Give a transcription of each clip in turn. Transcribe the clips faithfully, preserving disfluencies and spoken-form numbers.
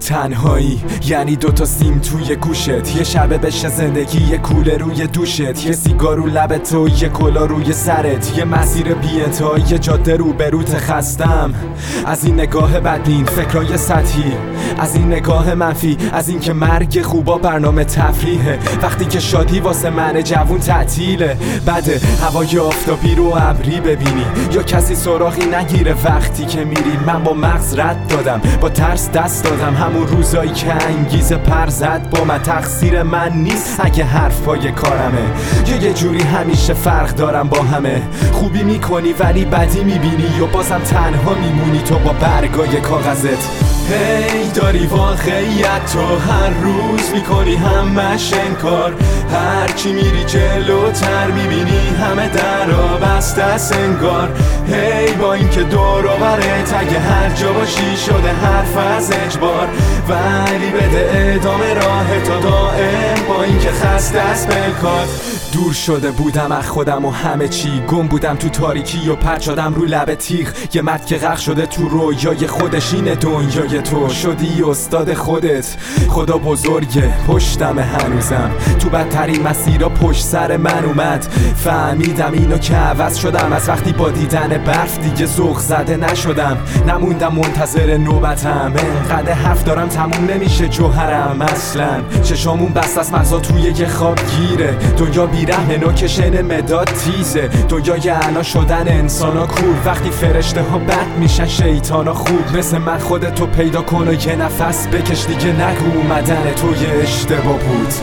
تنهایی یعنی دوتا سیم توی گوشت، یه شب بشه زندگی، یه کوله روی دوشت، یه سیگار رو لبت و یه کلا روی سرت، یه مسیر بی انتها، یه جاده رو بروت. خستم از این نگاه بدبین، فکرای سطحی، از این نگاه منفی، از این که مرگ خوبا برنامه تفریحه، وقتی که شادی واسه من جوون تعطیله. بده هوای آفتابی رو ابری ببینی یا کسی سراغی نگیره وقتی که میری. من با مغز رد دادم، با ترس دست دادم، همون روزایی که انگیزه پر زد با من. تقصیر من نیست اگه حرف پای کارمه، یه یه جوری همیشه فرق دارم با همه. خوبی میکنی ولی بدی میبینی یا بازم تنها میمونی تو با برگای کاغذت. هی hey, داری واقعیت تو هر روز میکنی همش انکار، هرچی میری جلوتر میبینی همه درا بسته است انگار. هی hey, با اینکه دور و برت اگه هر جا باشی شده حرف از اجبار، ولی بده ادامه راه تا دائم با اینکه خسته است بلکات. دور شده بودم از خودم و همه چی، گم بودم تو تاریکی و پرت شدم رو لب تیغ. یه مرد که غرق شده تو رویای خودش، اینه دنیای تو شدی استاد خودت. خدا بزرگه پشتم هنوزم، تو بدترین مسیرها پشت سر من اومد. فهمیدم اینو که عوض شدم، از وقتی با دیدن برف دیگه ذوق زده نشدم. نموندم منتظر نوبتم، انقدر حرف دارم تموم نمیشه جوهرم اصلا. چشامون بست از مغزا توی یه خواب گیره، دنیا بیرحمه نوکشن مداد تیزه. دنیای انا شدن انسانا کور، وقتی فرشته ها بد میشن شیطانا خوب. مثل من خودتو پیدا کن و یه نفس بکش، دیگه نگو اومدن تو یه اشتباه بود.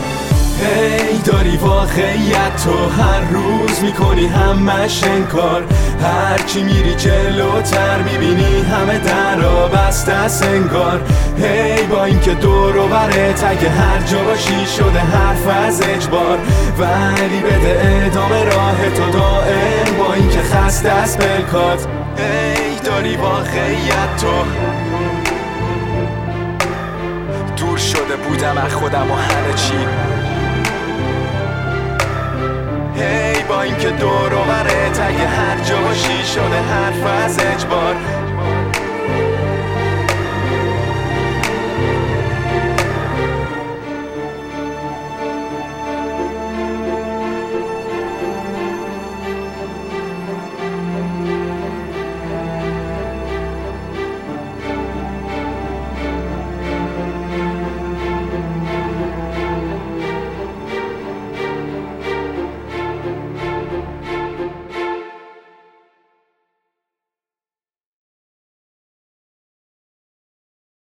هی hey, داری واقعیت تو هر روز میکنی همش انکار، هرچی میری جلوتر میبینی همه درا بسته است انگار. هی hey, با اینکه دور و برت اگه هر جا باشی شده حرف از اجبار، ولی بده ادامه راه تو دائم با اینکه خسته است بلکات. هی hey, داری واقعیت تو دور شده بودم از خودم و همه چی. هی hey, با اینکه دور و برت اگه هر جا باشی شده حرف از اجبار،